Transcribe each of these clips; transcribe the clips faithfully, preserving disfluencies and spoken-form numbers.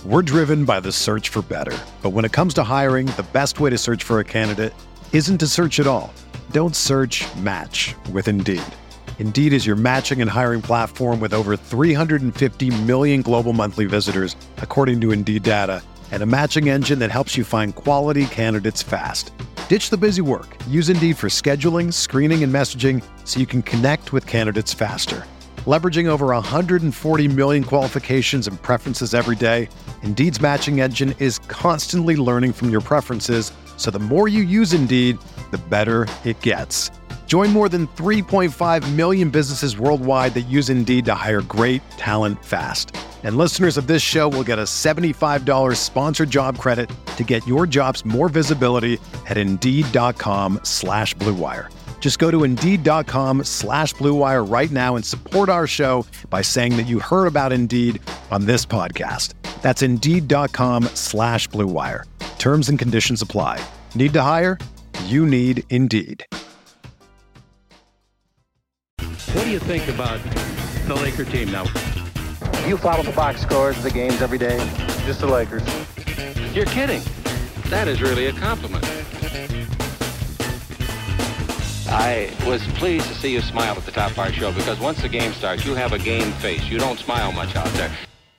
We're driven by the search for better. But when it comes to hiring, the best way to search for a candidate isn't to search at all. Don't search, match with Indeed. Indeed is your matching and hiring platform with over three hundred fifty million global monthly visitors, according to Indeed data, and a matching engine that helps you find quality candidates fast. Ditch the busy work. Use Indeed for scheduling, screening, and messaging so you can connect with candidates faster. Leveraging over one hundred forty million qualifications and preferences every day, Indeed's matching engine is constantly learning from your preferences, so the more you use Indeed, the better it gets. Join more than three point five million businesses worldwide that use Indeed to hire great talent fast. And listeners of this show will get a seventy-five dollars sponsored job credit to get your jobs more visibility at Indeed.com slash Blue Wire. Just go to Indeed.com slash Blue Wire right now and support our show by saying that you heard about Indeed on this podcast. That's Indeed.com slash Blue Wire. Terms and conditions apply. Need to hire? You need Indeed. What do you think about the Laker team now? You follow the box scores of the games every day? Just the Lakers. You're kidding. That is really a compliment. I was pleased to see you smile at the top of our show because once the game starts, you have a game face. You don't smile much out there.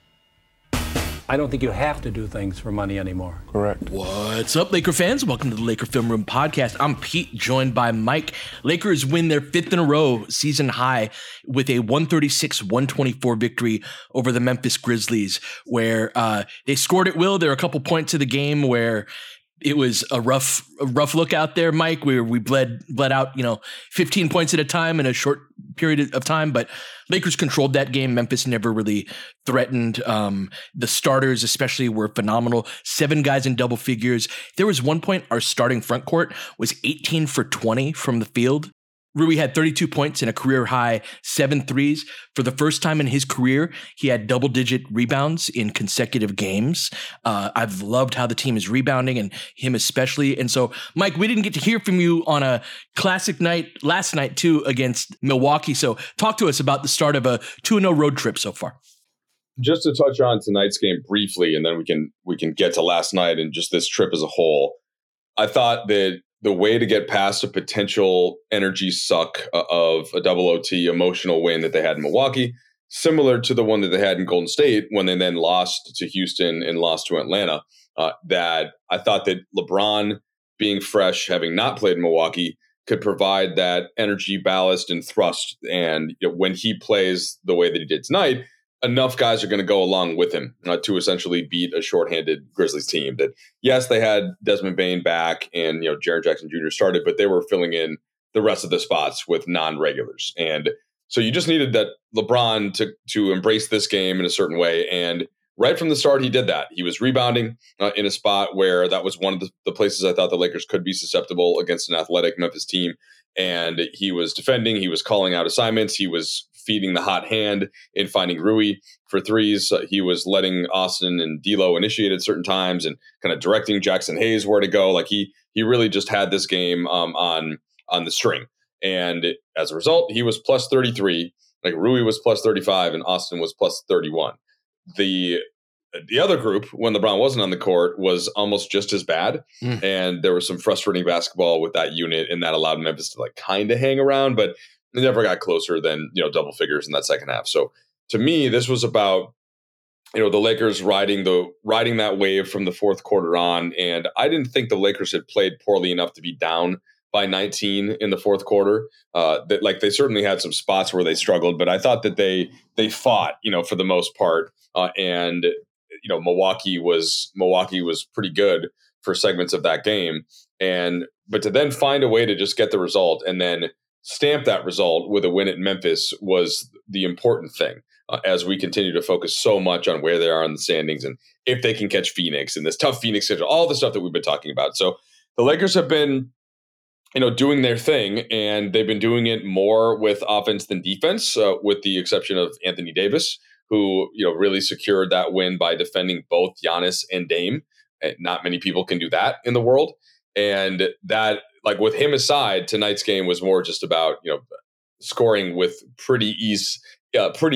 I don't think you have to do things for money anymore. Correct. What's up, Laker fans? Welcome to the Laker Film Room Podcast. I'm Pete, joined by Mike. Lakers win their fifth in a row season high with a one thirty-six one twenty-four victory over the Memphis Grizzlies, where uh, they scored at will. There were a couple points of the game where it was a rough, a rough look out there, Mike, where we bled bled out, you know, fifteen points at a time in a short period of time. But Lakers controlled that game. Memphis never really threatened. Um, the starters, especially, were phenomenal. Seven guys in double figures. There was one point our starting front court was eighteen for twenty from the field. Rui had thirty-two points and a career high seven threes. For the first time in his career, he had double-digit rebounds in consecutive games. Uh, I've loved how the team is rebounding, and him especially. And so, Mike, we didn't get to hear from you on a classic night last night, too, against Milwaukee. So talk to us about the start of a two and oh road trip so far. Just to touch on tonight's game briefly, and then we can we can get to last night and just this trip as a whole. I thought that the way to get past a potential energy suck of a double O T emotional win that they had in Milwaukee, similar to the one that they had in Golden State when they then lost to Houston and lost to Atlanta, uh, that I thought that LeBron being fresh, having not played in Milwaukee, could provide that energy ballast and thrust. And you know, when he plays the way that he did tonight, enough guys are going to go along with him uh, to essentially beat a shorthanded Grizzlies team that, yes, they had Desmond Bane back and, you know, Jaren Jackson Junior started, but they were filling in the rest of the spots with non-regulars. And so you just needed that LeBron to, to embrace this game in a certain way. And right from the start, he did that. He was rebounding uh, in a spot where that was one of the, the places I thought the Lakers could be susceptible against an athletic Memphis team. And he was defending, he was calling out assignments, he was feeding the hot hand in finding Rui for threes. Uh, he was letting Austin and D'Lo initiate at certain times and kind of directing Jackson Hayes where to go. Like he he really just had this game um, on on the string. And as a result, he was plus thirty-three. Like Rui was plus thirty-five and Austin was plus thirty-one. The the other group, when LeBron wasn't on the court, was almost just as bad. Mm. And there was some frustrating basketball with that unit, and that allowed Memphis to like kind of hang around, but they never got closer than, you know, double figures in that second half. So to me, this was about, you know, the Lakers riding the riding that wave from the fourth quarter on. And I didn't think the Lakers had played poorly enough to be down by nineteen in the fourth quarter. Uh, that like they certainly had some spots where they struggled, but I thought that they they fought, you know, for the most part. Uh, and you know, Milwaukee was Milwaukee was pretty good for segments of that game. And but to then find a way to just get the result and then stamp that result with a win at Memphis was the important thing uh, as we continue to focus so much on where they are in the standings and if they can catch Phoenix and this tough Phoenix schedule, all the stuff that we've been talking about. So the Lakers have been, you know, doing their thing, and they've been doing it more with offense than defense, uh, with the exception of Anthony Davis, who, you know, really secured that win by defending both Giannis and Dame. And not many people can do that in the world. And that, like with him aside, tonight's game was more just about, you know, scoring with pretty ease, uh, pretty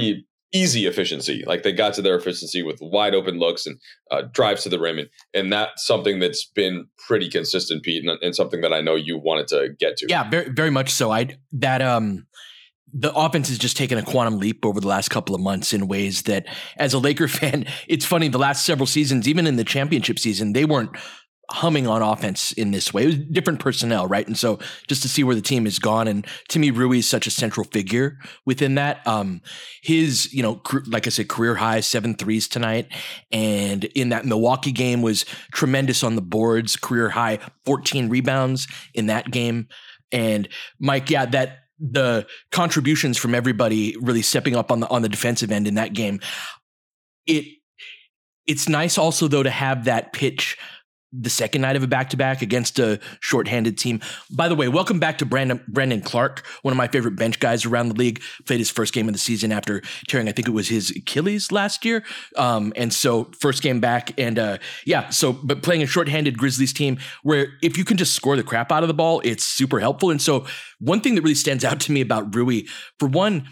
easy efficiency. Like they got to their efficiency with wide open looks and uh, drives to the rim. And, and that's something that's been pretty consistent, Pete, and, and something that I know you wanted to get to. Yeah, very, very much so. I that um the offense has just taken a quantum leap over the last couple of months in ways that, as a Laker fan, it's funny, the last several seasons, even in the championship season, they weren't humming on offense in this way. It was different personnel, right? And so just to see where the team has gone, and to me, Rui is such a central figure within that. Um, his, you know, like I said, career high, seven threes tonight. And in that Milwaukee game was tremendous on the boards, career high, fourteen rebounds in that game. And Mike, yeah, that the contributions from everybody really stepping up on the, on the defensive end in that game. It, it's nice also though to have that pitch the second night of a back-to-back against a shorthanded team. By the way, welcome back to Brandon Brandon Clark, one of my favorite bench guys around the league. Played his first game of the season after tearing, I think it was his Achilles last year. Um, and so first game back, and uh, yeah, so but playing a shorthanded Grizzlies team where if you can just score the crap out of the ball, it's super helpful. And so one thing that really stands out to me about Rui, for one,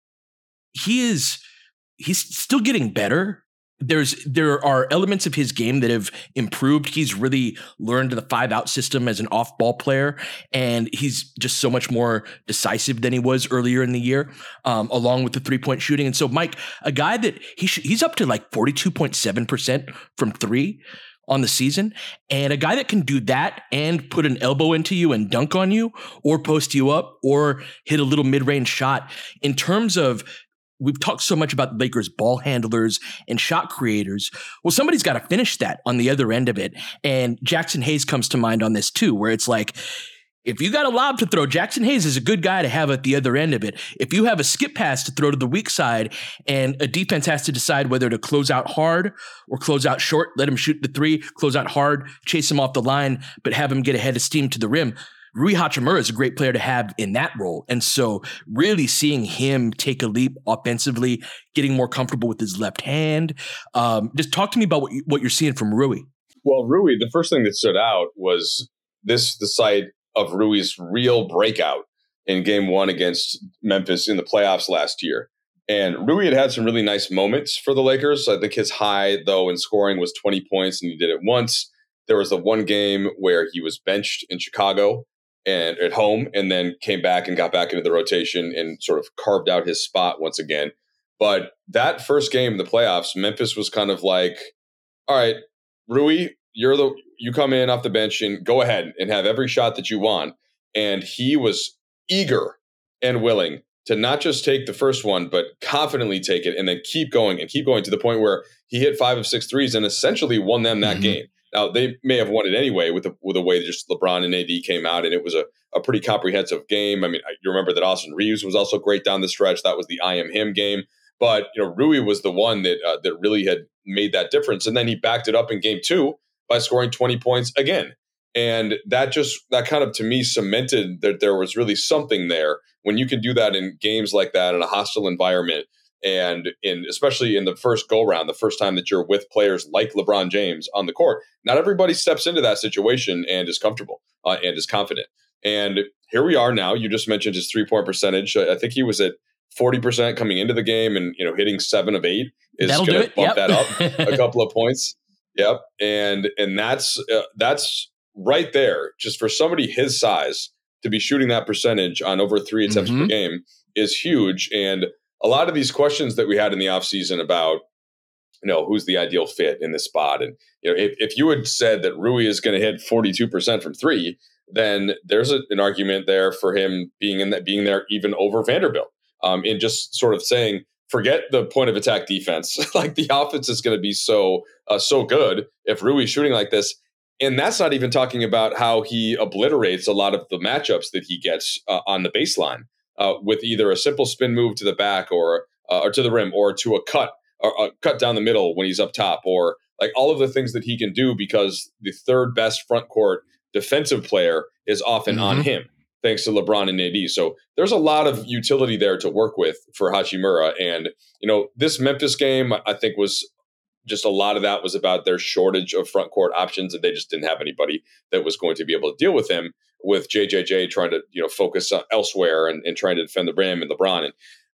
he is he's still getting better. There's there are elements of his game that have improved. He's really learned the five out system as an off ball player, and he's just so much more decisive than he was earlier in the year, um, along with the three point shooting. And so, Mike, a guy that he sh- he's up to like forty-two point seven percent from three on the season, and a guy that can do that and put an elbow into you and dunk on you, or post you up, or hit a little mid range shot. In terms of, we've talked so much about the Lakers ball handlers and shot creators. Well, somebody's got to finish that on the other end of it. And Jackson Hayes comes to mind on this too, where it's like, if you got a lob to throw, Jackson Hayes is a good guy to have at the other end of it. If you have a skip pass to throw to the weak side and a defense has to decide whether to close out hard or close out short, let him shoot the three, close out hard, chase him off the line, but have him get a head of steam to the rim. Rui Hachimura is a great player to have in that role. And so really seeing him take a leap offensively, getting more comfortable with his left hand. Um, just talk to me about what, you, what you're seeing from Rui. Well, Rui, the first thing that stood out was this, the site of Rui's real breakout in game one against Memphis in the playoffs last year. And Rui had had some really nice moments for the Lakers. I think his high, though, in scoring was twenty points, and he did it once. There was the one game where he was benched in Chicago and at home, and then came back and got back into the rotation and sort of carved out his spot once again. But that first game in the playoffs, Memphis was kind of like, all right, Rui, you're the you come in off the bench and go ahead and have every shot that you want. And he was eager and willing to not just take the first one, but confidently take it and then keep going and keep going to the point where he hit five of six threes and essentially won them that mm-hmm. game. Now, they may have won it anyway with the, with the way that just LeBron and A D came out, and it was a, a pretty comprehensive game. I mean, you remember that Austin Reeves was also great down the stretch. That was the I am him game. But, you know, Rui was the one that uh, that really had made that difference. And then he backed it up in game two by scoring twenty points again. And that just, that kind of, to me, cemented that there was really something there when you can do that in games like that in a hostile environment. And in especially in the first go round, the first time that you're with players like LeBron James on the court, not everybody steps into that situation and is comfortable uh, and is confident. And here we are now. You just mentioned his three point percentage. I think he was at forty percent coming into the game, and you know, hitting seven of eight is going to bump yep. that up a couple of points. Yep, and and that's uh, that's right there. Just for somebody his size to be shooting that percentage on over three attempts mm-hmm. per game is huge. And a lot of these questions that we had in the offseason about, you know, who's the ideal fit in this spot. And, you know, if, if you had said that Rui is going to hit forty-two percent from three, then there's a, an argument there for him being in that, being there even over Vanderbilt. Um, and just sort of saying, forget the point of attack defense. Like the offense is going to be so, uh, so good if Rui's shooting like this. And that's not even talking about how he obliterates a lot of the matchups that he gets uh, on the baseline. Uh, with either a simple spin move to the back or uh, or to the rim or to a cut or a cut down the middle when he's up top, or like all of the things that he can do because the third best front court defensive player is often mm-hmm. on him, thanks to LeBron and A D. So there's a lot of utility there to work with for Hachimura. And, you know, this Memphis game, I think, was just a lot of that was about their shortage of front court options, and they just didn't have anybody that was going to be able to deal with him, with J J J trying to, you know, focus elsewhere and, and trying to defend the rim and LeBron. And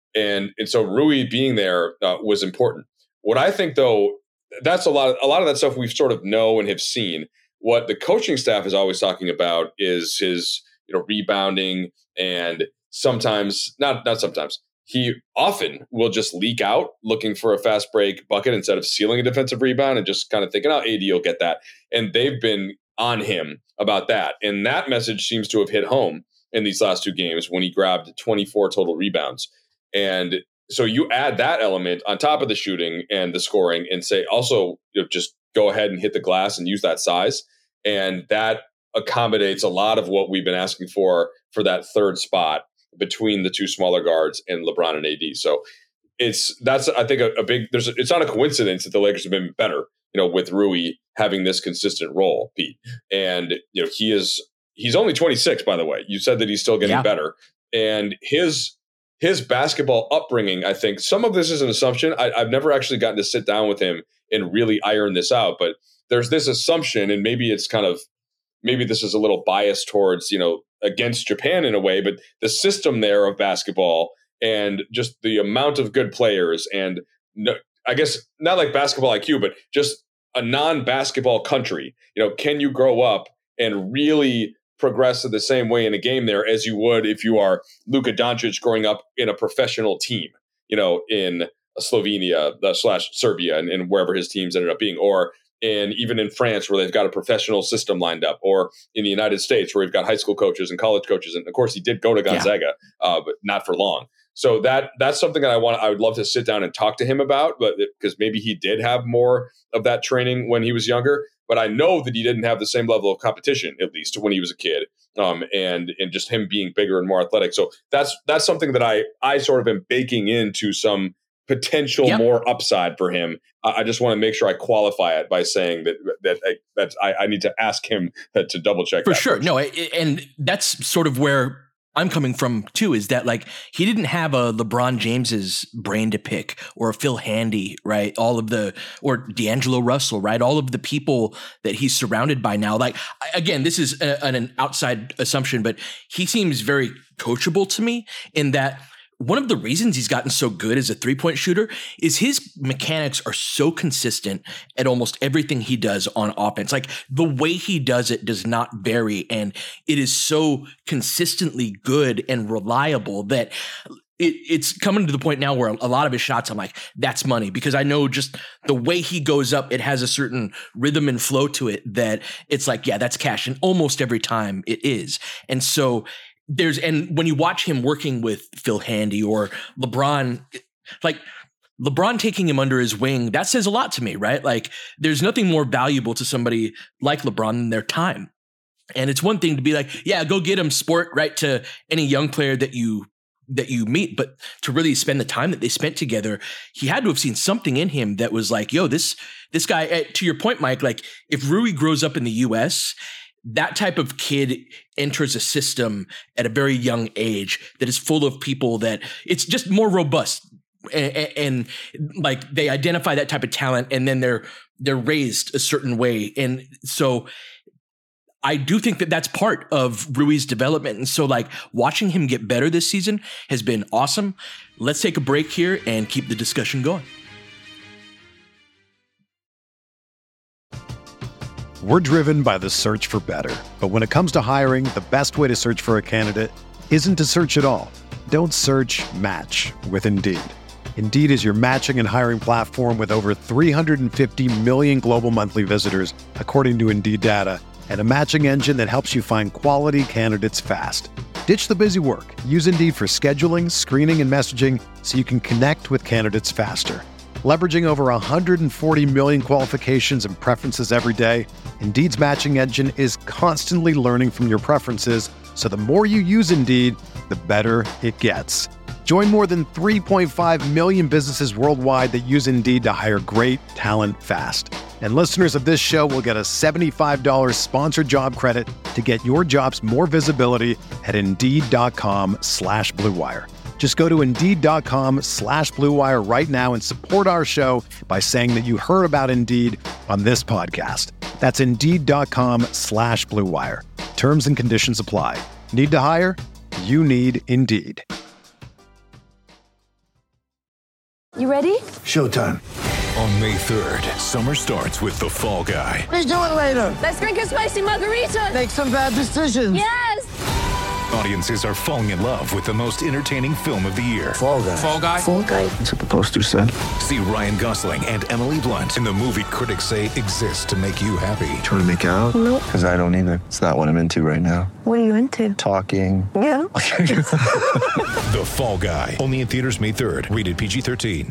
And, and so Rui being there uh, was important. What I think, though, that's a lot of, a lot of that stuff we've sort of know and have seen. What the coaching staff is always talking about is his, you know, rebounding, and sometimes, not not sometimes, he often will just leak out looking for a fast break bucket instead of sealing a defensive rebound and just kind of thinking, oh, A D will get that. And they've been on him about that. And that message seems to have hit home in these last two games when he grabbed twenty-four total rebounds. And so you add that element on top of the shooting and the scoring and say, also, you know, just go ahead and hit the glass and use that size. And that accommodates a lot of what we've been asking for for that third spot between the two smaller guards and LeBron and A D. So it's, that's, I think a, a big, there's, a, it's not a coincidence that the Lakers have been better, you know, with Rui having this consistent role, Pete. And, you know, he is, he's only twenty-six, by the way. You said that he's still getting yeah. better. And his, his basketball upbringing, I think some of this is an assumption. I, I've never actually gotten to sit down with him and really iron this out, but there's this assumption, and maybe it's kind of, maybe this is a little biased towards, you know, against Japan in a way, but the system there of basketball and just the amount of good players, and no, I guess not like basketball I Q, but just a non-basketball country, you know, can you grow up and really progress in the same way in a game there as you would if you are Luka Doncic growing up in a professional team, you know, in Slovenia uh, slash Serbia and, and wherever his teams ended up being, or and even in France where they've got a professional system lined up, or in the United States where we've got high school coaches and college coaches. And of course he did go to Gonzaga, yeah. uh, but not for long. So that that's something that I want, I would love to sit down and talk to him about, but because maybe he did have more of that training when he was younger, but I know that he didn't have the same level of competition, at least when he was a kid. Um, and, and just him being bigger and more athletic. So that's, that's something that I, I sort of am baking into some potential yep. more upside for him. I just want to make sure I qualify it by saying that that I, that I, I need to ask him to double check for that sure. first. No, and that's sort of where I'm coming from too, is that like he didn't have a LeBron James's brain to pick, or a Phil Handy, right? All of the, or D'Angelo Russell, right? All of the people that he's surrounded by now. Like, again, this is a, an outside assumption, but he seems very coachable to me in that one of the reasons he's gotten so good as a three-point shooter is his mechanics are so consistent at almost everything he does on offense. Like the way he does it does not vary, and it is so consistently good and reliable that it, it's coming to the point now where a lot of his shots, I'm like, that's money, because I know just the way he goes up, it has a certain rhythm and flow to it that it's like, yeah, that's cash. And almost every time it is. And so There's and when you watch him working with Phil Handy or LeBron, like LeBron taking him under his wing, that says a lot to me, right? Like there's nothing more valuable to somebody like LeBron than their time. And it's one thing to be like, yeah, go get him, sport, right, to any young player that you that you meet, but to really spend the time that they spent together, he had to have seen something in him that was like, yo, this this guy, to your point, Mike, like if Rui grows up in the U S, that type of kid enters a system at a very young age that is full of people that it's just more robust, and, and like they identify that type of talent, and then they're they're raised a certain way. And so I do think that that's part of Rui's development. And so like watching him get better this season has been awesome. Let's take a break here and keep the discussion going. We're driven by the search for better. But when it comes to hiring, the best way to search for a candidate isn't to search at all. Don't search, match with Indeed. Indeed is your matching and hiring platform with over three hundred fifty million global monthly visitors, according to Indeed data, and a matching engine that helps you find quality candidates fast. Ditch the busy work. Use Indeed for scheduling, screening, and messaging so you can connect with candidates faster. Leveraging over one hundred forty million qualifications and preferences every day, Indeed's matching engine is constantly learning from your preferences, so the more you use Indeed, the better it gets. Join more than three point five million businesses worldwide that use Indeed to hire great talent fast. And listeners of this show will get a seventy-five dollars sponsored job credit to get your jobs more visibility at Indeed.com slash Blue Wire. Just go to Indeed.com slash Blue Wire right now and support our show by saying that you heard about Indeed on this podcast. That's Indeed.com slash Blue Wire. Terms and conditions apply. Need to hire? You need Indeed. You ready? Showtime. On May third, summer starts with The Fall Guy. Let's do it later. Let's drink a spicy margarita. Make some bad decisions. Yes. Audiences are falling in love with the most entertaining film of the year. Fall Guy. Fall Guy. Fall Guy. That's what the poster said. See Ryan Gosling and Emily Blunt in the movie critics say exists to make you happy. Trying to make it out? Nope. Because I don't either. It's not what I'm into right now. What are you into? Talking. Yeah. The Fall Guy. Only in theaters May third. Rated P G thirteen.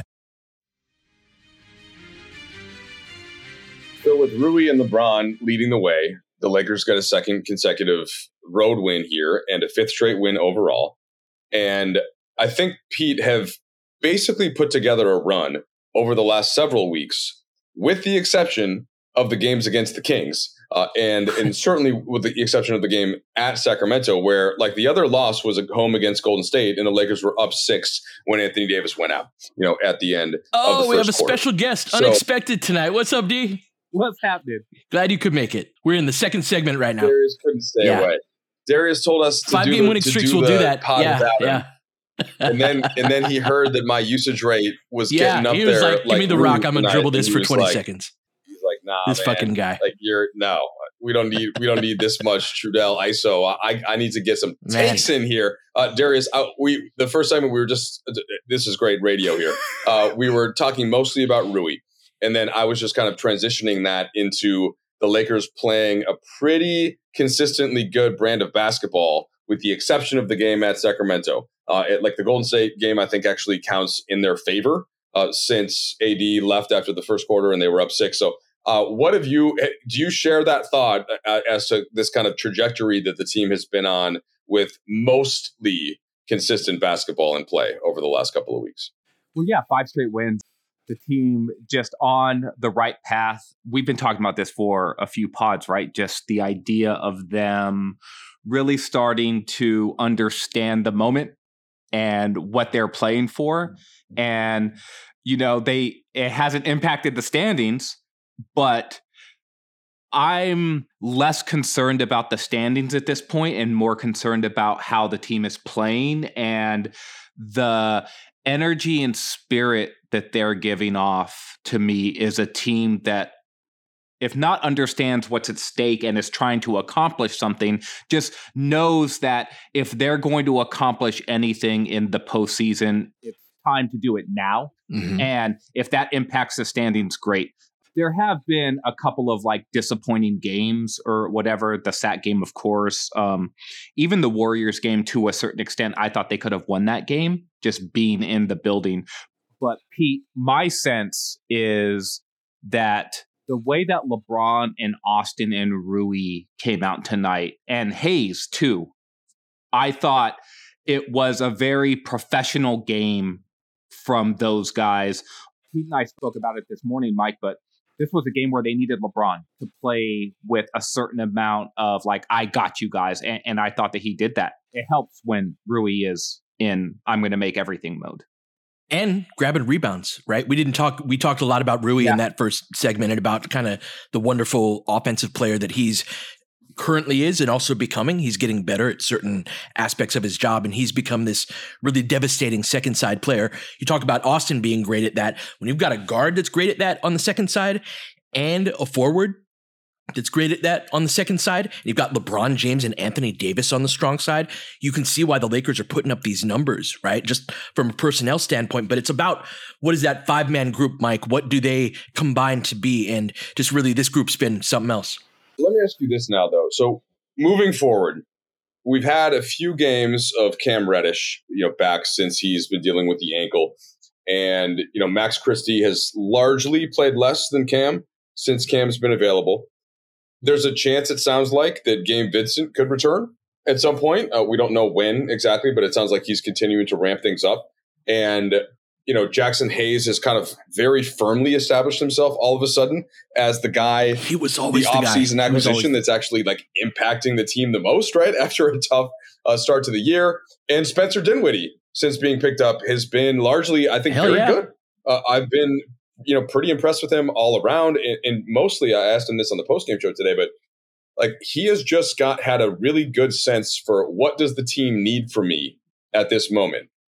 So with Rui and LeBron leading the way, the Lakers got a second consecutive road win here and a fifth straight win overall. And I think, Pete, have basically put together a run over the last several weeks, with the exception of the games against the Kings. Uh, and and certainly with the exception of the game at Sacramento, where like the other loss was at home against Golden State, and the Lakers were up six when Anthony Davis went out, you know, at the end oh, of the first we have a quarter. special guest, So, unexpected tonight. What's up, D? What's happening? Glad you could make it. We're in the second segment right now. Darius couldn't stay Yeah. away. Darius told us to Five do game the, winning to streaks do will the do that. pod Yeah, without him. yeah. and then and then he heard that my usage rate was Yeah, getting up he was there. like, give me the Rui rock. I'm going to tonight, dribble and this he for was twenty like- seconds. He's like, nah, This man. fucking guy. Like you're no, we don't need we don't need this much Trudell I S O. I I need to get some Man. takes in here. Uh, Darius, uh, we the first time we were just this is great radio here. Uh, we were talking mostly about Rui, and then I was just kind of transitioning that into the Lakers playing a pretty consistently good brand of basketball, with the exception of the game at Sacramento. Uh, it, like the Golden State game, I think actually counts in their favor uh, since A D left after the first quarter and they were up six. So uh, what have you, do you share that thought uh, as to this kind of trajectory that the team has been on with mostly consistent basketball in play over the last couple of weeks? Well, yeah, five straight wins. The team just on the right path. We've been talking about this for a few pods, right? Just the idea of them really starting to understand the moment and what they're playing for. And, you know, they it hasn't impacted the standings, but I'm less concerned about the standings at this point and more concerned about how the team is playing and the energy and spirit that they're giving off to me is a team that, if not understands what's at stake and is trying to accomplish something, just knows that if they're going to accomplish anything in the postseason, it's time to do it now. Mm-hmm. And if that impacts the standings, great. There have been a couple of like disappointing games or whatever. The Sac game, of course. Um, even the Warriors game, to a certain extent, I thought they could have won that game just being in the building. But Pete, my sense is that the way that LeBron and Austin and Rui came out tonight, and Hayes too, I thought it was a very professional game from those guys. Pete and I spoke about it this morning, Mike, but this was a game where they needed LeBron to play with a certain amount of like, I got you guys. And, and I thought that he did that. It helps when Rui is in I'm going to make everything mode. And grabbing rebounds, right? We didn't talk, we talked a lot about Rui Yeah. in that first segment and about kind of the wonderful offensive player that he's currently is and also becoming. He's getting better at certain aspects of his job, and he's become this really devastating second side player. You talk about Austin being great at that. When you've got a guard that's great at that on the second side and a forward that's great at that on the second side, and you've got LeBron James and Anthony Davis on the strong side, you can see why the Lakers are putting up these numbers, right? Just from a personnel standpoint, but it's about what is that five-man group, Mike? What do they combine to be? And just really this group's been something else. Let me ask you this now, though. So moving forward, we've had a few games of Cam Reddish, you know, back since he's been dealing with the ankle. And, you know, Max Christie has largely played less than Cam since Cam's been available. There's a chance, it sounds like, that Gabe Vincent could return at some point. Uh, we don't know when exactly, but it sounds like he's continuing to ramp things up. And, you know, Jackson Hayes has kind of very firmly established himself all of a sudden as the guy, he was always the, the offseason guy. acquisition always- that's actually like impacting the team the most, right? After a tough uh, start to the year. And Spencer Dinwiddie, since being picked up, has been largely, I think, Hell very yeah. good. Uh, I've been, you know, pretty impressed with him all around. And, and mostly, I asked him this on the postgame show today, but like he has just got had a really good sense for what does the team need from me at this moment.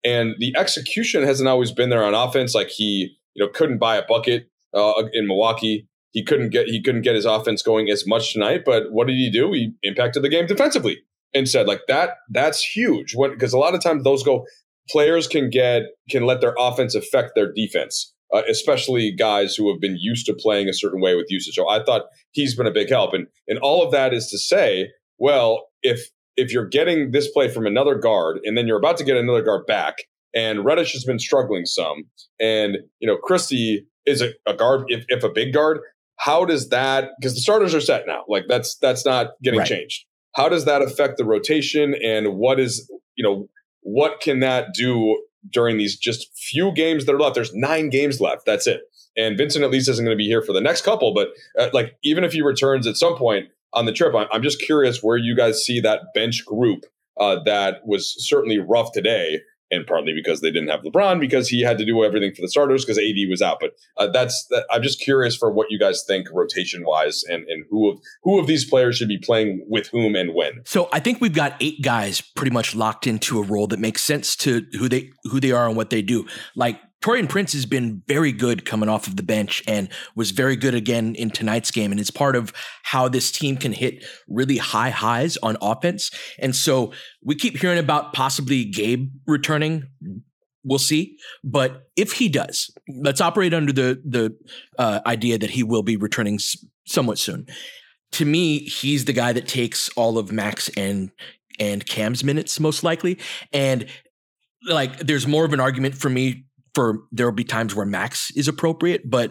And the execution hasn't always been there on offense. Like he, you know, couldn't buy a bucket uh, in Milwaukee. He couldn't get he couldn't get his offense going as much tonight. But what did he do? He impacted the game defensively instead. Like that, that's huge. Because a lot of times those go players can get can let their offense affect their defense, uh, especially guys who have been used to playing a certain way with usage. So I thought he's been a big help. And and all of that is to say, well, if if you're getting this play from another guard and then you're about to get another guard back, and Reddish has been struggling some, and you know Christie is a, a guard, if, if a big guard, how does that, because the starters are set now, like that's that's not getting right. changed. How does that affect the rotation, and what is, you know, what can that do during these just few games that are left? There's nine games left. That's it. And Vincent at least isn't going to be here for the next couple, but uh, like even if he returns at some point on the trip, I'm just curious where you guys see that bench group uh, that was certainly rough today, and partly because they didn't have LeBron, because he had to do everything for the starters because A D was out. But uh, that's that, I'm just curious for what you guys think rotation wise, and and who of who of these players should be playing with whom and when. So I think we've got eight guys pretty much locked into a role that makes sense to who they who they are and what they do. Like Taurean Prince has been very good coming off of the bench and was very good again in tonight's game. And it's part of how this team can hit really high highs on offense. And so we keep hearing about possibly Gabe returning. We'll see. But if he does, let's operate under the, the uh, idea that he will be returning s- somewhat soon. To me, he's the guy that takes all of Max and, and Cam's minutes most likely. And like, there's more of an argument for me for there will be times where Max is appropriate, but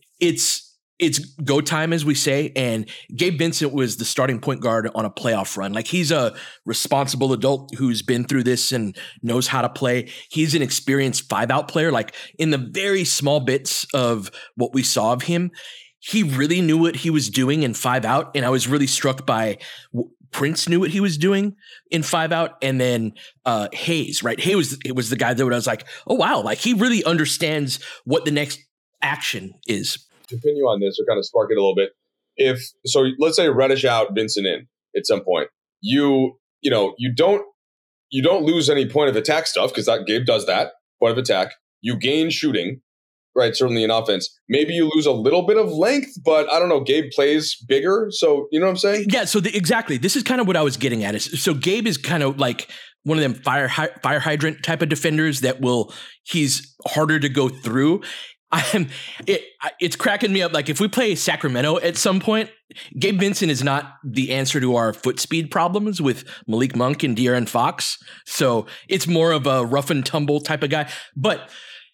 it's it's go time, as we say. And Gabe Vincent was the starting point guard on a playoff run. Like he's a responsible adult who's been through this and knows how to play. He's an experienced five out player. Like in the very small bits of what we saw of him, he really knew what he was doing in five out. And I was really struck by Prince knew what he was doing in five out, and then uh, Hayes, right? Hayes was it was the guy that I was like, oh wow, like he really understands what the next action is. To pin you on this or kind of spark it a little bit, if so, let's say Reddish out, Vincent in at some point. You you know you don't you don't lose any point of attack stuff because that Gabe does that point of attack. You gain shooting. Right, certainly in offense. Maybe you lose a little bit of length, but I don't know. Gabe plays bigger, so you know what I'm saying? Yeah. So the, exactly, this is kind of what I was getting at. Is so Gabe is kind of like one of them fire fire hydrant type of defenders that will. He's harder to go through. I'm it. It's cracking me up. Like if we play Sacramento at some point, Gabe Vincent is not the answer to our foot speed problems with Malik Monk and De'Aaron Fox. So it's more of a rough and tumble type of guy, but.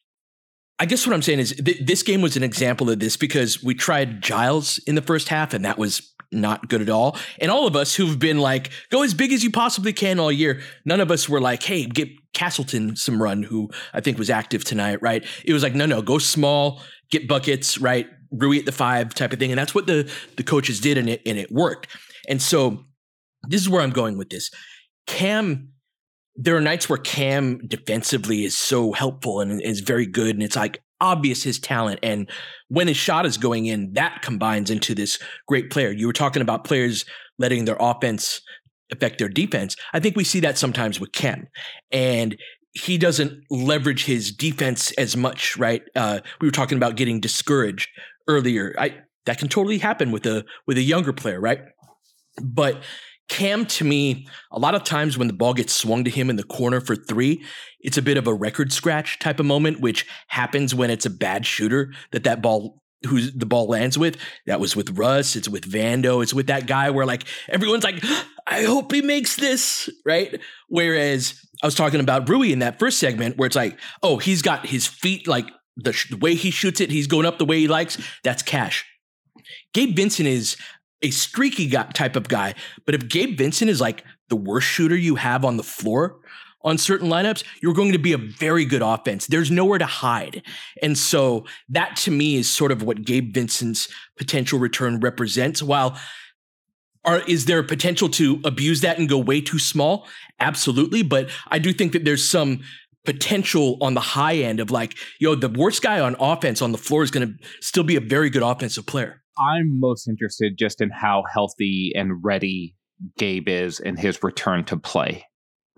I guess what I'm saying is th- this game was an example of this because we tried Giles in the first half and that was not good at all. And all of us who've been like, go as big as you possibly can all year. None of us were like, hey, give Castleton some run, who I think was active tonight, right? It was like, no, no, go small, get buckets, right? Rui at the five type of thing. And that's what the, the coaches did, and it, and it worked. And so this is where I'm going with this. Cam, there are nights where Cam defensively is so helpful and is very good. And it's like obvious his talent. And when his shot is going in, that combines into this great player. You were talking about players letting their offense affect their defense. I think we see that sometimes with Cam. And he doesn't leverage his defense as much, right? Uh, we were talking about getting discouraged earlier. I that can totally happen with a with a younger player, right? But Cam, to me, a lot of times when the ball gets swung to him in the corner for three, it's a bit of a record scratch type of moment, which happens when it's a bad shooter that that ball, who the ball lands with. That was with Russ. It's with Vando. It's with that guy where like everyone's like, I hope he makes this, right? Whereas I was talking about Rui in that first segment where it's like, oh, he's got his feet, like the, sh- the way he shoots it, he's going up the way he likes. That's cash. Gabe Vincent is a streaky guy, type of guy. But if Gabe Vincent is like the worst shooter you have on the floor on certain lineups, you're going to be a very good offense. There's nowhere to hide. And so that to me is sort of what Gabe Vincent's potential return represents. While are, is there potential to abuse that and go way too small? Absolutely. But I do think that there's some potential on the high end of like, yo, the worst guy on offense on the floor is going to still be a very good offensive player. I'm most interested just in how healthy and ready Gabe is in his return to play, right?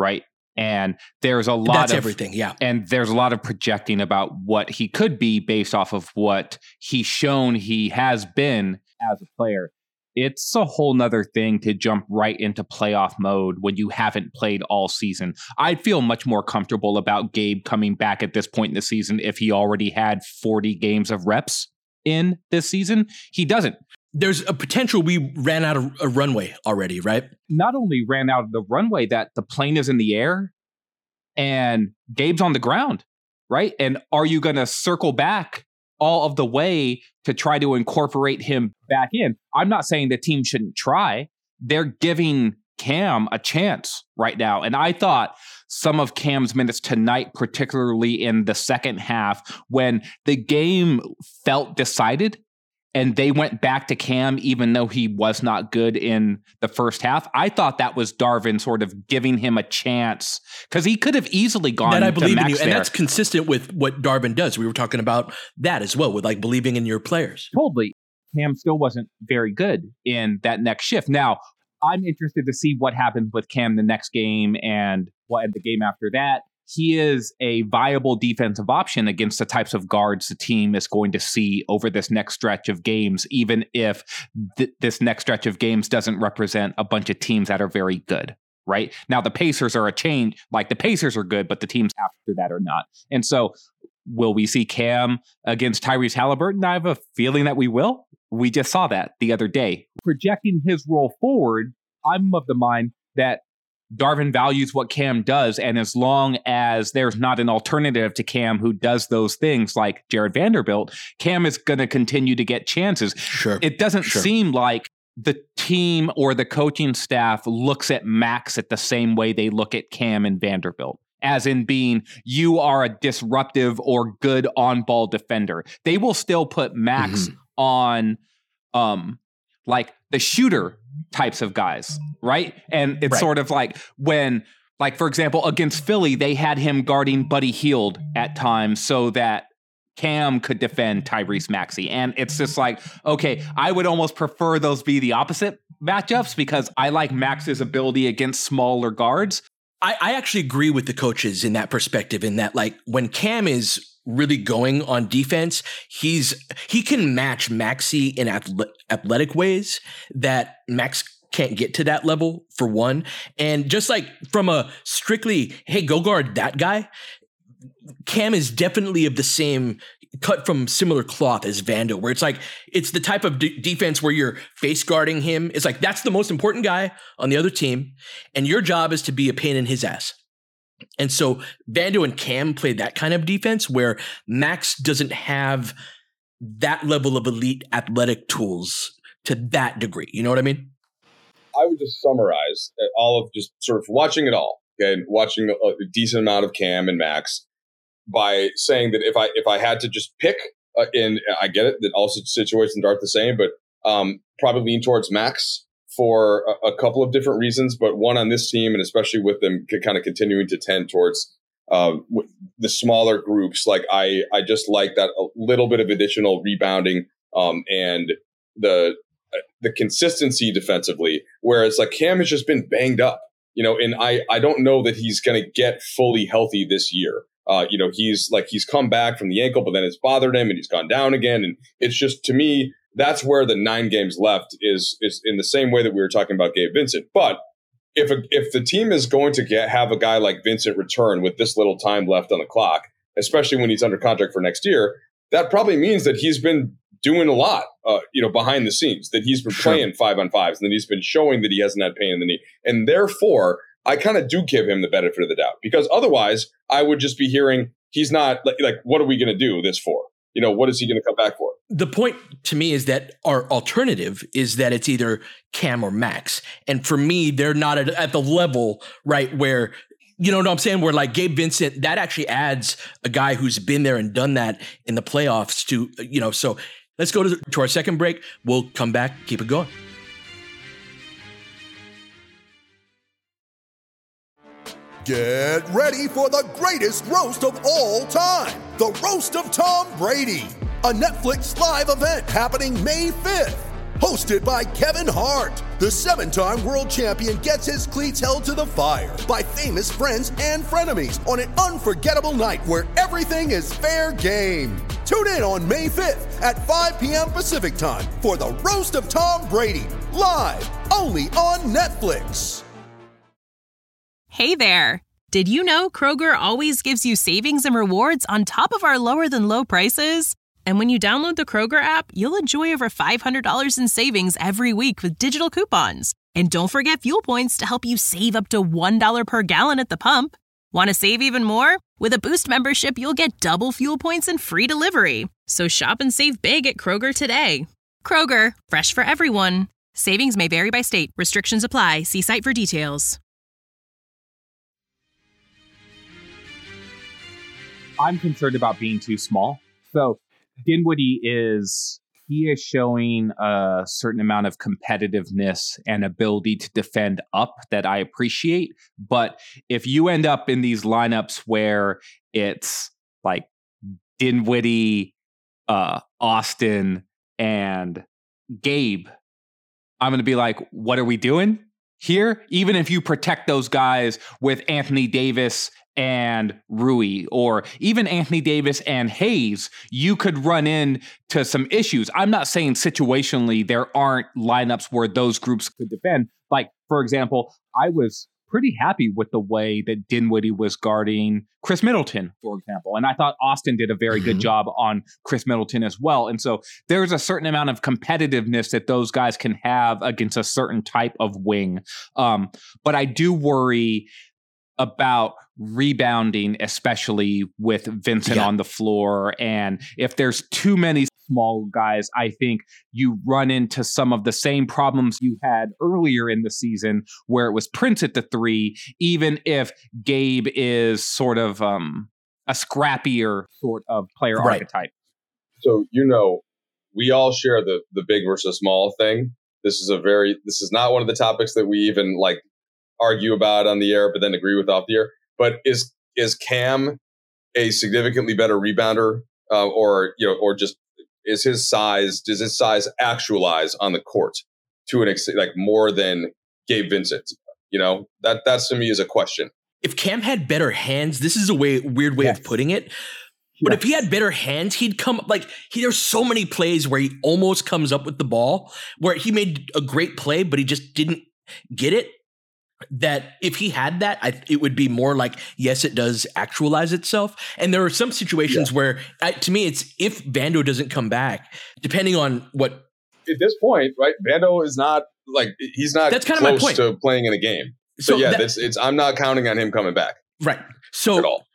And there's a lot That's of everything, yeah. And there's a lot of projecting about what he could be based off of what he's shown he has been as a player. It's a whole nother thing to jump right into playoff mode when you haven't played all season. I'd feel much more comfortable about Gabe coming back at this point in the season if he already had forty games of reps in this season. He doesn't. There's a potential we ran out of a runway already, right? Not only ran out of the runway, that the plane is in the air and Gabe's on the ground, right? And are you going to circle back all of the way to try to incorporate him back in? I'm not saying the team shouldn't try. They're giving Cam a chance right now. And I thought some of Cam's minutes tonight, particularly in the second half, when the game felt decided, and they went back to Cam, even though he was not good in the first half. I thought that was Darvin sort of giving him a chance, because he could have easily gone that I believe to Max in you, there. And that's consistent with what Darvin does. We were talking about that as well, with like believing in your players. Totally. Cam still wasn't very good in that next shift. Now, I'm interested to see what happens with Cam the next game and what the game after that. He is a viable defensive option against the types of guards the team is going to see over this next stretch of games, even if th- this next stretch of games doesn't represent a bunch of teams that are very good, right? Now, the Pacers are a change. Like, the Pacers are good, but the teams after that are not. And so, will we see Cam against Tyrese Halliburton? I have a feeling that we will. We just saw that the other day. Projecting his role forward, I'm of the mind that Darvin values what Cam does, and as long as there's not an alternative to Cam who does those things like Jared Vanderbilt, Cam is going to continue to get chances. Sure. It doesn't sure. seem like the team or the coaching staff looks at Max at the same way they look at Cam and Vanderbilt, as in being, you are a disruptive or good on-ball defender. They will still put Max mm-hmm. on um, like the shooter types of guys, right? And it's right. sort of like when, like, for example, against Philly, they had him guarding Buddy Hield at times so that Cam could defend Tyrese Maxey. And it's just like, okay, I would almost prefer those be the opposite matchups, because I like Max's ability against smaller guards. I, I actually agree with the coaches in that perspective, in that, like, when Cam is really going on defense, he's he can match Maxey in athle- athletic ways that Max can't get to that level, for one. And just like from a strictly, hey, go guard that guy, Cam is definitely of the same, cut from similar cloth as Vando, where it's like, it's the type of d- defense where you're face guarding him. It's like, that's the most important guy on the other team, and your job is to be a pain in his ass. And so Vando and Cam play that kind of defense where Max doesn't have that level of elite athletic tools to that degree. You know what I mean? I would just summarize all of just sort of watching it all, okay, and watching a, a decent amount of Cam and Max by saying that if I if I had to just pick, uh, and I get it that all situations aren't the same, but um, probably lean towards Max for a, a couple of different reasons, but one on this team, and especially with them kind of continuing to tend towards uh, the smaller groups, like I, I just like that a little bit of additional rebounding um, and the the consistency defensively, whereas like Cam has just been banged up, you know, and I, I don't know that he's going to get fully healthy this year. Uh, you know, he's like, he's come back from the ankle, but then it's bothered him and he's gone down again. And it's just, to me, that's where the nine games left is, is in the same way that we were talking about Gabe Vincent. But if, a, if the team is going to get, have a guy like Vincent return with this little time left on the clock, especially when he's under contract for next year, that probably means that he's been doing a lot, uh, you know, behind the scenes, that he's been Sure. playing five on fives, and that he's been showing that he hasn't had pain in the knee. And therefore, I kind of do give him the benefit of the doubt, because otherwise I would just be hearing he's not like, like what are we going to do this for? You know, what is he going to come back for? The point to me is that our alternative is that it's either Cam or Max. And for me, they're not at, at the level, right, where, you know what I'm saying, where like Gabe Vincent, that actually adds a guy who's been there and done that in the playoffs to, you know, so let's go to, to our second break. We'll come back, keep it going. Get ready for the greatest roast of all time, the Roast of Tom Brady, a Netflix live event happening May fifth. hosted by Kevin Hart. The seven-time world champion gets his cleats held to the fire by famous friends and frenemies on an unforgettable night where everything is fair game. Tune in on May fifth at five p.m. Pacific time for the Roast of Tom Brady, live only on Netflix. Hey there. Did you know Kroger always gives you savings and rewards on top of our lower than low prices? And when you download the Kroger app, you'll enjoy over five hundred dollars in savings every week with digital coupons. And don't forget fuel points to help you save up to one dollar per gallon at the pump. Want to save even more? With a Boost membership, you'll get double fuel points and free delivery. So shop and save big at Kroger today. Kroger, fresh for everyone. Savings may vary by state. Restrictions apply. See site for details. I'm concerned about being too small. So Dinwiddie is, he is showing a certain amount of competitiveness and ability to defend up that I appreciate. But if you end up in these lineups where it's like Dinwiddie, uh, Austin, and Gabe, I'm going to be like, what are we doing here? Even if you protect those guys with Anthony Davis and Rui, or even Anthony Davis and Hayes, you could run into some issues. I'm not saying situationally there aren't lineups where those groups could defend. Like, for example, I was pretty happy with the way that Dinwiddie was guarding Chris Middleton, for example. And I thought Austin did a very mm-hmm. good job on Chris Middleton as well. And so there's a certain amount of competitiveness that those guys can have against a certain type of wing. Um, but I do worry about rebounding, especially with Vincent yeah. on the floor. And if there's too many small guys, I think you run into some of the same problems you had earlier in the season where it was Prince at the three, even if Gabe is sort of um, a scrappier sort of player right. archetype. So, you know, we all share the the big versus small thing. This is a very, this is not one of the topics that we even like argue about on the air, but then agree with off the air. But is is Cam a significantly better rebounder, uh, or you know, or just is his size? Does his size actualize on the court to an extent, like more than Gabe Vincent? You know, that that's to me is a question. If Cam had better hands, this is a way weird way yes. of putting it. But yes. if he had better hands, he'd come up like he. There's so many plays where he almost comes up with the ball, where he made a great play, but he just didn't get it. That if he had that, I, it would be more like, yes, it does actualize itself. And there are some situations yeah. where, I, to me, it's if Vando doesn't come back, depending on what. At this point, right, Vando is not like he's not that's kind close of my point. to playing in a game. So, so yeah, that, that's, it's I'm not counting on him coming back. Right. So at all.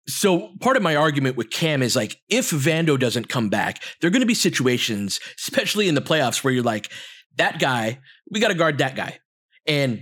So part of my argument with Cam is like, if Vando doesn't come back, there are going to be situations, especially in the playoffs, where you're like, that guy, we got to guard that guy, and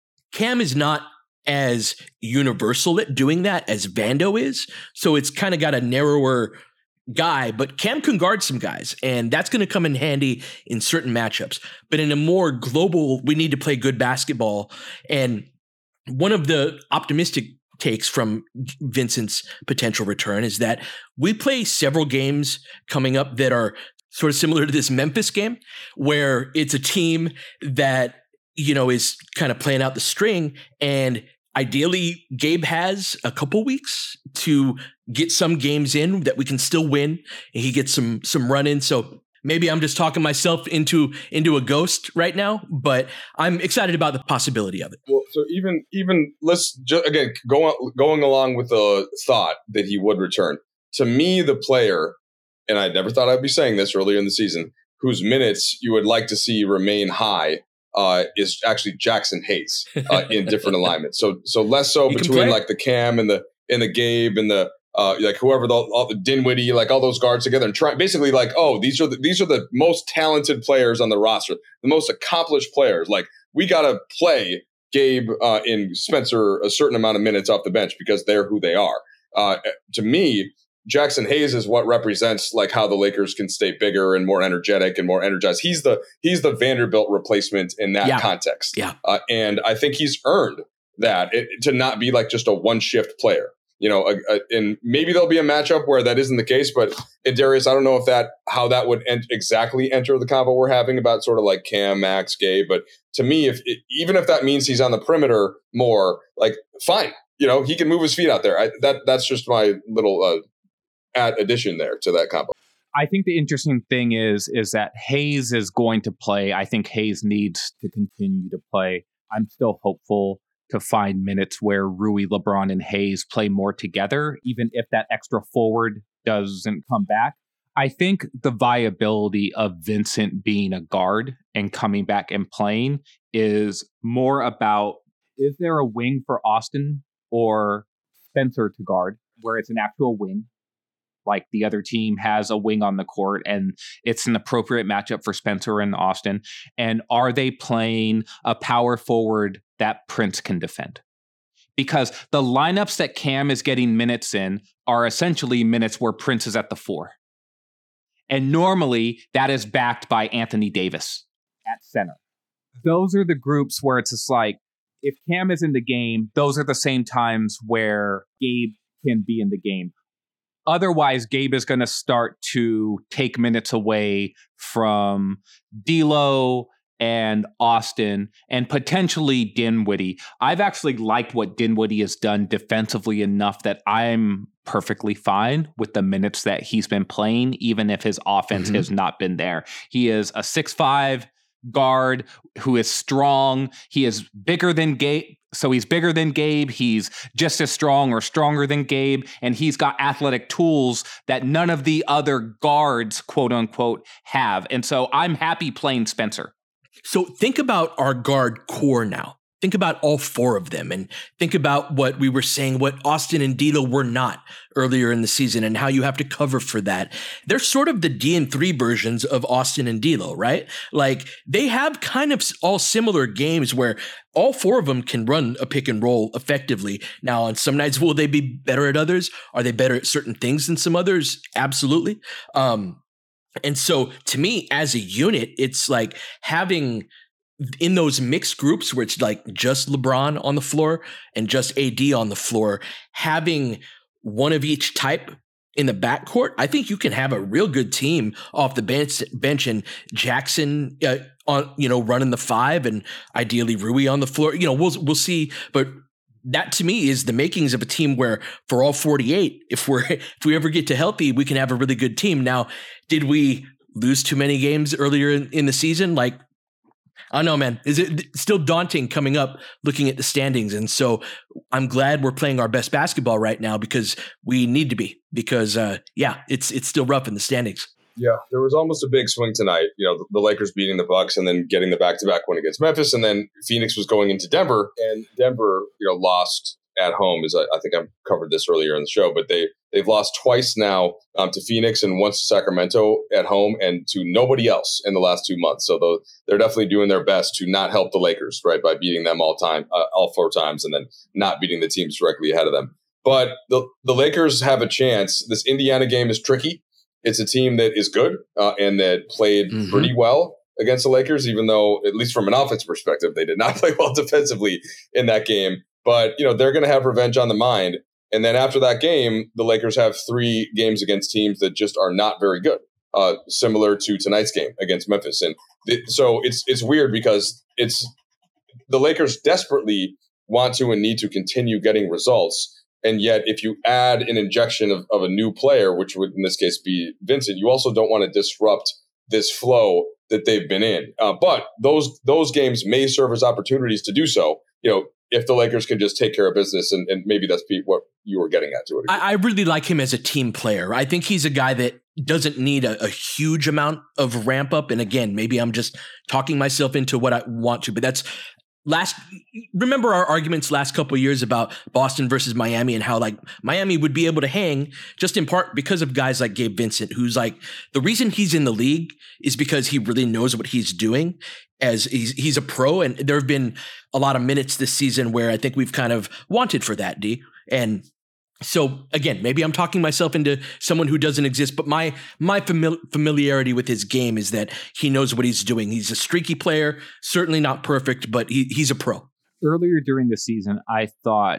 Cam is not as universal at doing that as Vando is. So it's kind of got a narrower guy, but Cam can guard some guys, and that's going to come in handy in certain matchups. But in a more global, we need to play good basketball. And one of the optimistic takes from Vincent's potential return is that we play several games coming up that are sort of similar to this Memphis game, where it's a team that you know, is kind of playing out the string. And ideally, Gabe has a couple weeks to get some games in that we can still win, and he gets some some run in. So maybe I'm just talking myself into into a ghost right now, but I'm excited about the possibility of it. Well, so even even let's just again go on, going along with the thought that he would return. To me, the player, and I never thought I'd be saying this earlier in the season, whose minutes you would like to see remain high. Uh, is actually Jackson Hayes uh, in different alignments. So so less so he between like the Cam and the and the Gabe and the uh, like whoever the all the Dinwiddie, like all those guards together, and try basically like, oh, these are the, these are the most talented players on the roster, the most accomplished players. Like we gotta play Gabe uh, and Spencer a certain amount of minutes off the bench because they're who they are. Uh, to me, Jackson Hayes is what represents like how the Lakers can stay bigger and more energetic and more energized. He's the he's the Vanderbilt replacement in that yeah. context. Yeah, uh, and I think he's earned that it, to not be like just a one shift player. You know, a, a, and maybe there'll be a matchup where that isn't the case. But uh, Darius, I don't know if that how that would ent- exactly enter the combo we're having about sort of like Cam, Max, Gabe. But to me, if it, even if that means he's on the perimeter more, like fine, you know, he can move his feet out there. I, that that's just my little uh, add addition there to that combo. I think the interesting thing is is that Hayes is going to play. I think Hayes needs to continue to play. I'm still hopeful to find minutes where Rui, LeBron, and Hayes play more together, even if that extra forward doesn't come back. I think the viability of Vincent being a guard and coming back and playing is more about, is there a wing for Austin or Spencer to guard, where it's an actual wing, like the other team has a wing on the court and it's an appropriate matchup for Spencer and Austin? And are they playing a power forward that Prince can defend? Because the lineups that Cam is getting minutes in are essentially minutes where Prince is at the four. And normally that is backed by Anthony Davis at center. Those are the groups where it's just like, if Cam is in the game, those are the same times where Gabe can be in the game. Otherwise, Gabe is going to start to take minutes away from D'Lo and Austin and potentially Dinwiddie. I've actually liked what Dinwiddie has done defensively enough that I'm perfectly fine with the minutes that he's been playing, even if his offense mm-hmm. has not been there. He is a six five guard who is strong. He is bigger than Gabe. So he's bigger than Gabe. He's just as strong or stronger than Gabe. And he's got athletic tools that none of the other guards, quote unquote, have. And so I'm happy playing Spencer. So think about our guard core now. Think about all four of them and think about what we were saying, what Austin and D'Lo were not earlier in the season and how you have to cover for that. They're sort of the D and three versions of Austin and D'Lo, right? Like they have kind of all similar games where all four of them can run a pick and roll effectively. Now, on some nights, will they be better at others? Are they better at certain things than some others? Absolutely. Um, and so to me, as a unit, it's like having in those mixed groups where it's like just LeBron on the floor and just A D on the floor, having one of each type in the backcourt, I think you can have a real good team off the bench, bench and Jackson uh, on, you know, running the five and ideally Rui on the floor. You know, we'll we'll see, but that to me is the makings of a team where for all forty-eight, if we're if we ever get to healthy, we can have a really good team. Now, did we lose too many games earlier in, in the season? Like, I don't know, man. Is it still daunting coming up, looking at the standings? And so I'm glad we're playing our best basketball right now because we need to be. Because uh, yeah, it's it's still rough in the standings. Yeah, there was almost a big swing tonight. You know, the, the Lakers beating the Bucks and then getting the back-to-back win against Memphis, and then Phoenix was going into Denver, and Denver, you know, lost at home. As I, I think I've covered this earlier in the show, but they they've lost twice now um, to Phoenix and once to Sacramento at home, and to nobody else in the last two months. So they're definitely doing their best to not help the Lakers, right, by beating them all time, uh, all four times, and then not beating the teams directly ahead of them. But the the Lakers have a chance. This Indiana game is tricky. It's a team that is good uh, and that played mm-hmm. pretty well against the Lakers, even though, at least from an offensive perspective, they did not play well defensively in that game. But, you know, they're going to have revenge on the mind. And then after that game, the Lakers have three games against teams that just are not very good, uh, similar to tonight's game against Memphis. And th- so it's it's weird because it's the Lakers desperately want to and need to continue getting results. And yet, if you add an injection of, of a new player, which would in this case be Vincent, you also don't want to disrupt this flow that they've been in. Uh, but those those games may serve as opportunities to do so. You know, if the Lakers can just take care of business, and, and maybe that's Pete, what you were getting at to it. I, I really like him as a team player. I think he's a guy that doesn't need a, a huge amount of ramp up. And again, maybe I'm just talking myself into what I want to, but that's. Last, remember our arguments last couple of years about Boston versus Miami and how like Miami would be able to hang just in part because of guys like Gabe Vincent, who's like the reason he's in the league is because he really knows what he's doing as he's, he's a pro. And there have been a lot of minutes this season where I think we've kind of wanted for that, D. And so again, maybe I'm talking myself into someone who doesn't exist, but my my famili- familiarity with his game is that he knows what he's doing. He's a streaky player, certainly not perfect, but he, he's a pro. Earlier during the season, I thought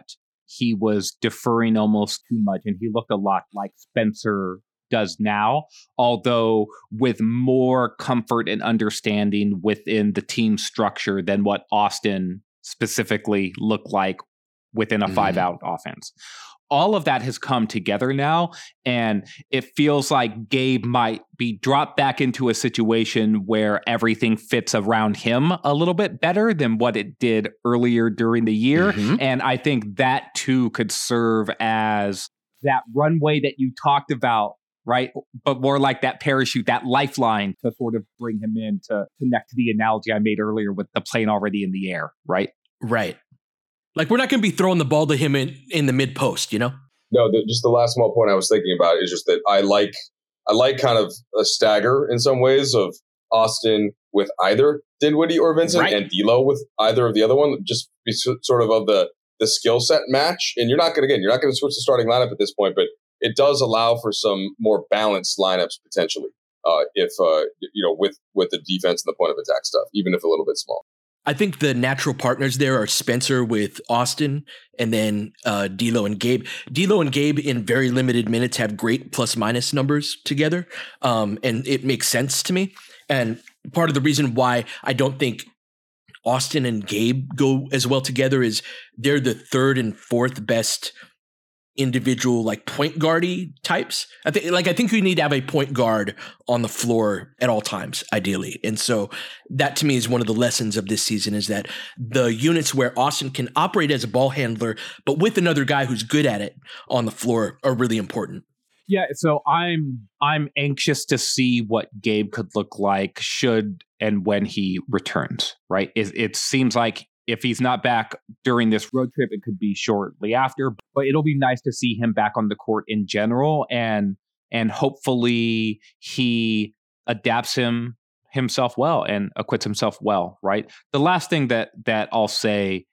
he was deferring almost too much, and he looked a lot like Spencer does now, although with more comfort and understanding within the team structure than what Austin specifically looked like within a mm-hmm. five-out offense. All of that has come together now, and it feels like Gabe might be dropped back into a situation where everything fits around him a little bit better than what it did earlier during the year. Mm-hmm. And I think that too could serve as that runway that you talked about, right? But more like that parachute, that lifeline to sort of bring him in to connect to the analogy I made earlier with the plane already in the air, right? Right. Like, we're not going to be throwing the ball to him in, in the mid post, you know? No, the, just the last small point I was thinking about is just that I like I like kind of a stagger in some ways of Austin with either Dinwiddie or Vincent, right, and D'Lo with either of the other one, just be sort of of the the skill set match. And you're not going to, again, you're not going to switch the starting lineup at this point, but it does allow for some more balanced lineups potentially, uh, if uh, you know, with with the defense and the point of attack stuff, even if a little bit small. I think the natural partners there are Spencer with Austin, and then uh, D'Lo and Gabe. D'Lo and Gabe in very limited minutes have great plus minus numbers together, um, and it makes sense to me. And part of the reason why I don't think Austin and Gabe go as well together is they're the third and fourth best individual, like, point guardy types. I think, like, I think you need to have a point guard on the floor at all times, ideally. And so that to me is one of the lessons of this season, is that the units where Austin can operate as a ball handler, but with another guy who's good at it on the floor, are really important. Yeah, so I'm I'm anxious to see what Gabe could look like should and when he returns, right? It, it seems like if he's not back during this road trip, it could be shortly after, but it'll be nice to see him back on the court in general, and and hopefully he adapts him himself well and acquits himself well, right? The last thing that that I'll say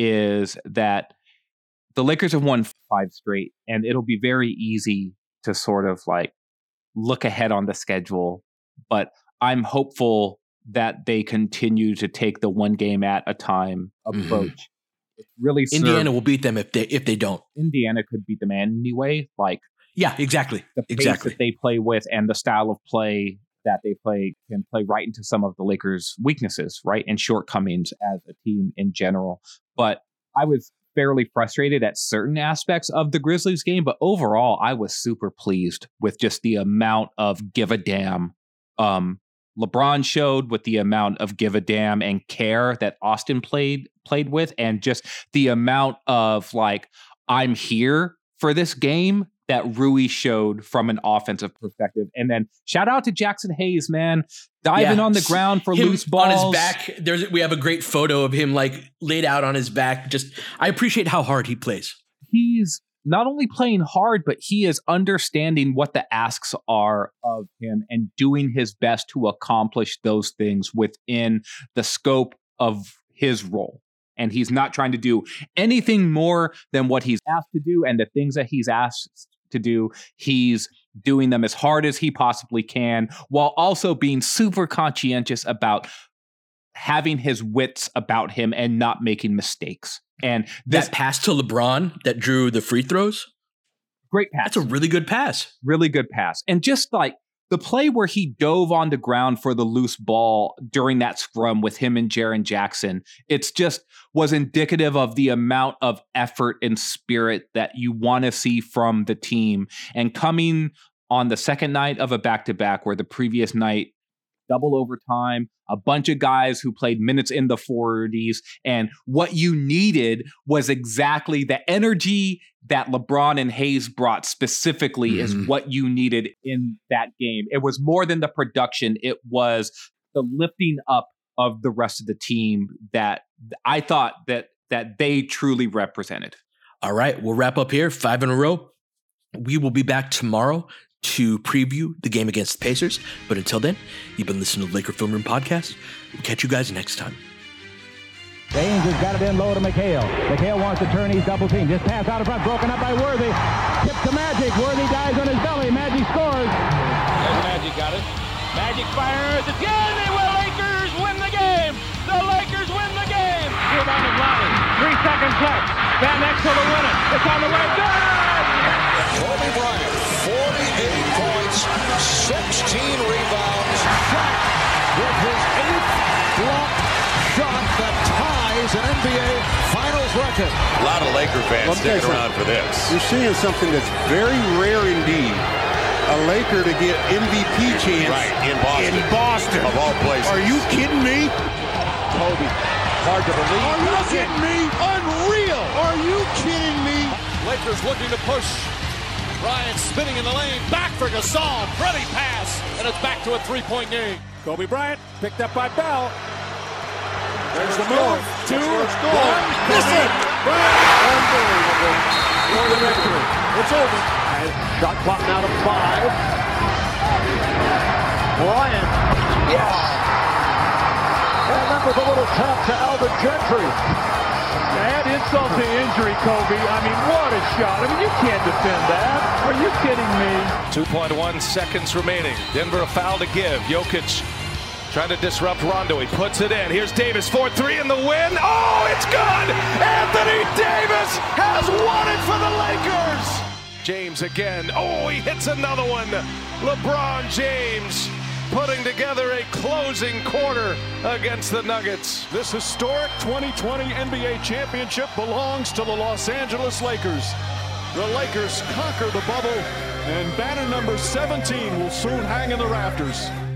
is that the Lakers have won five straight, and it'll be very easy to sort of like look ahead on the schedule, but I'm hopeful that they continue to take the one game at a time approach. Mm-hmm. It really served, Indiana will beat them if they if they don't. Indiana could beat them anyway. Like, yeah, exactly. The pace exactly. that they play with and the style of play that they play can play right into some of the Lakers' weaknesses, right, and shortcomings as a team in general. But I was fairly frustrated at certain aspects of the Grizzlies game, but overall, I was super pleased with just the amount of give a damn um, LeBron showed, with the amount of give a damn and care that Austin played played with, and just the amount of like, I'm here for this game that Rui showed from an offensive perspective. And then shout out to Jackson Hayes, man, diving yeah. on the ground for him loose balls. On his back, there's we have a great photo of him like laid out on his back. Just, I appreciate how hard he plays. He's not only playing hard, but he is understanding what the asks are of him and doing his best to accomplish those things within the scope of his role. And he's not trying to do anything more than what he's asked to do. And the things that he's asked to do, he's doing them as hard as he possibly can, while also being super conscientious about having his wits about him and not making mistakes. And this, that pass to LeBron that drew the free throws, great pass. That's a really good pass. Really good pass. And just like the play where he dove on the ground for the loose ball during that scrum with him and Jaren Jackson, it's just was indicative of the amount of effort and spirit that you want to see from the team. And coming on the second night of a back-to-back, where the previous night, double overtime, a bunch of guys who played minutes in the forties, and what you needed was exactly the energy that LeBron and Hayes brought specifically mm-hmm. is what you needed in that game. It was more than the production. It was the lifting up of the rest of the team that I thought that that they truly represented. All right, we'll wrap up here. Five in a row. We will be back tomorrow to preview the game against the Pacers. But until then, you've been listening to the Laker Film Room Podcast. We'll catch you guys next time. James has got it in low to McHale. McHale wants to turn. He's double teamed. Just pass out in front. Broken up by Worthy. Tip to Magic. Worthy dives on his belly. Magic scores. There's Magic got it. Magic fires. It's good. They will. Lakers win the game. The Lakers win the game. Rebound is Lonnie. Three seconds left. Van Exel to win it. It's on the way. Good! Kobe Bryant, forty-eight points, sixteen rebounds. Shot with his eighth block shot that ties an N B A Finals record. A lot of Laker fans sticking around for this. You're seeing something that's very rare indeed. A Laker to get M V P chance right, in Boston. In Boston. Of all places. Are you kidding me? Kobe, hard to believe. Are you kidding me? Unreal. Are you kidding me? Lakers looking to push. Bryant spinning in the lane. Back for Gasol. Pretty pass. And it's back to a three-point game. Kobe Bryant picked up by Bell. There's the move. Two, one. Listen. Unbelievable. For the victory. It's over. Shot clock now to five. Bryant. Yes. And that was a little tap to Alvin Gentry. Add insult to injury, Kobe. I mean, what a shot. I mean, you can't defend that. Are you kidding me? two point one seconds remaining. Denver a foul to give. Jokic trying to disrupt Rondo. He puts it in. Here's Davis, four three in the win. Oh, it's good! Anthony Davis has won it for the Lakers! James again. Oh, he hits another one. LeBron James putting together a closing quarter against the Nuggets. This historic twenty twenty N B A championship belongs to the Los Angeles Lakers. The Lakers conquer the bubble, and banner number seventeen will soon hang in the rafters.